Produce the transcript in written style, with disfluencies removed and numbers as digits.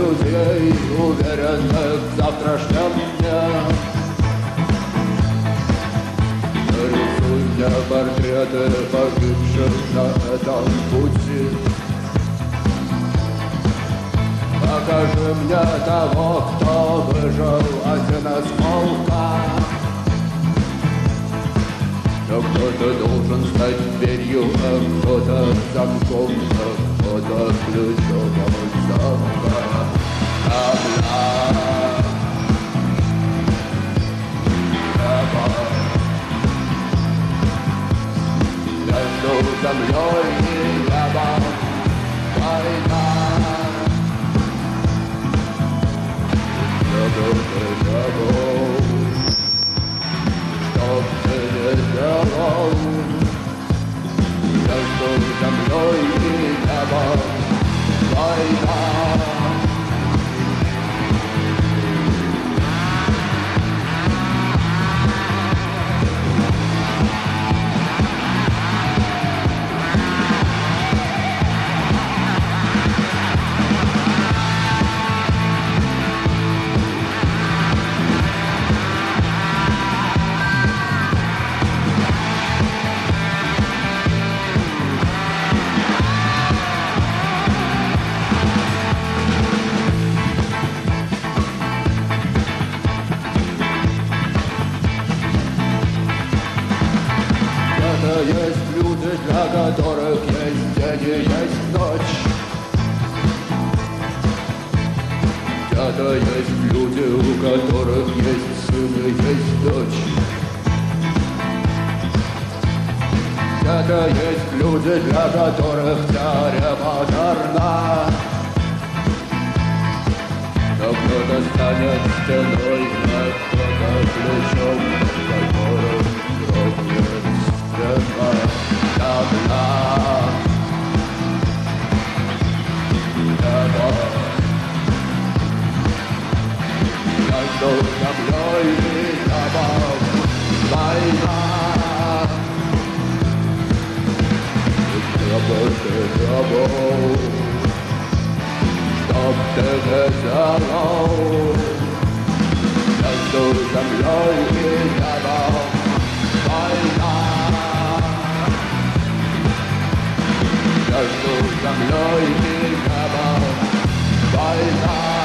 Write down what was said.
людей, уверенных в завтрашнем дне. Нарисуй мне портреты погибших на этом пути. Покажи мне того, кто выжил один из полка. Но кто-то должен стать дверью, а кто-то замком, а кто-то ключом от замка. Между землей и небом война. Что ты не сделал? Между землей и небом война. Есть люди, для которых есть день и есть ночь. Где-то есть люди, у которых есть сын и есть дочь. Где-то есть люди, для которых теорема верна. Но кто-то станет стеной, а кто-то плечом, которым дрогнет стена. Между землей и небом война. Небо ты забыл, чтоб ты не сделал. Между землей и небом война. Между землей и небом война.